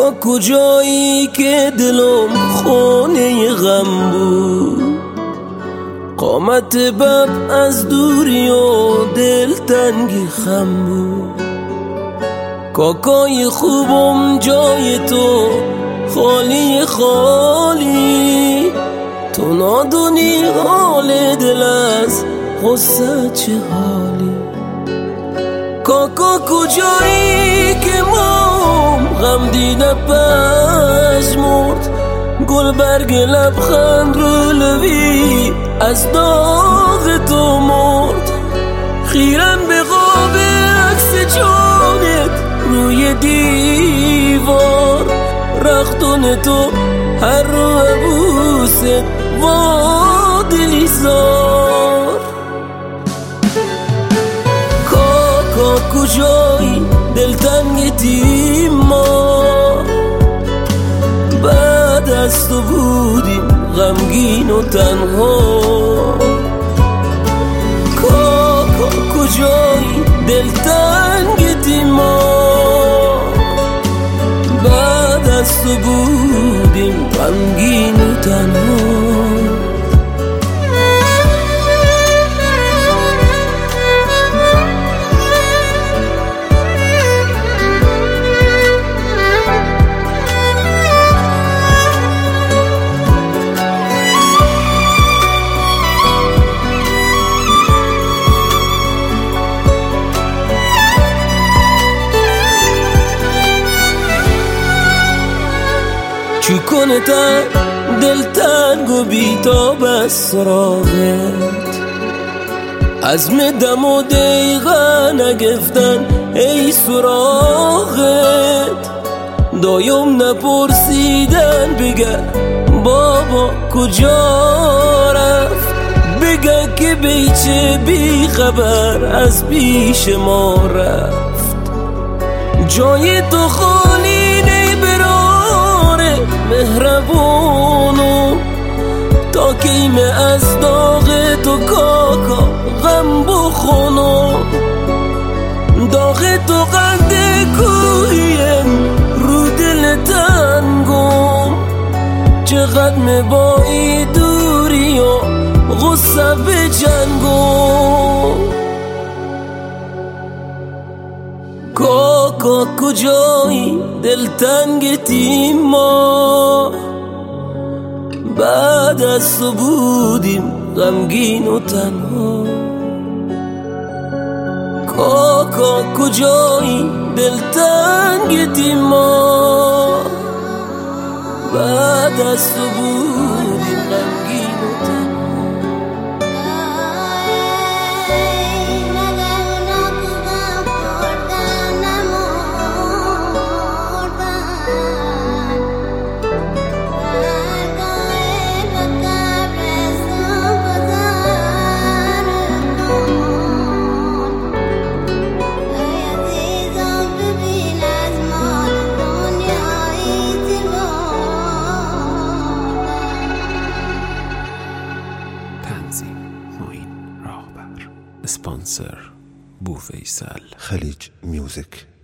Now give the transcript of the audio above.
کاکا کجایی که دلم خونه غم بود، قامت بب از دوری و دلتنگی خم بود. کاکای خوبم جای تو خالی خالی، تو نادونی حال دل از غصه چه حالی. کاکا کجایی که مام غم دیده پشمرد، گل برگ لبخند رو لبی از داغ تو مرد. خیرم به قاب عکس جانت روی دیوار، رختون تو هر رو عبوست وادلی زار. کاکا کجایی دلتنگتی ما، بعد از تو بودیم غمگین و تنها. کاکا کجایی دلتنگتی ما، بعد از تو بودیم غمگین و تنها. چی کنه تا دلتنگ و بیتاب از سراغت، عزم دم و دقیقه نگفتن ای سراغت. دایم نپرسیدن بگه بابا کجا رفت، بگه که بیچه بی خبر از پیش ما رفت. جای تو خالی مهربونو، تا کیم از داغ تو کاکا غم بخونو. داغ تو قد کوهیم رو دل تنگم، چقدر میبایی دوری و غصه به جنگم. کاکا کجایی دلتنگتی ما، بعد از تو بودیم غمگین و تنها. کاکا کجایی دلتنگتی ما، بعد از تو بودیم غمگین و تنها. اسپانسر بوفیسل خلیج میوزیک.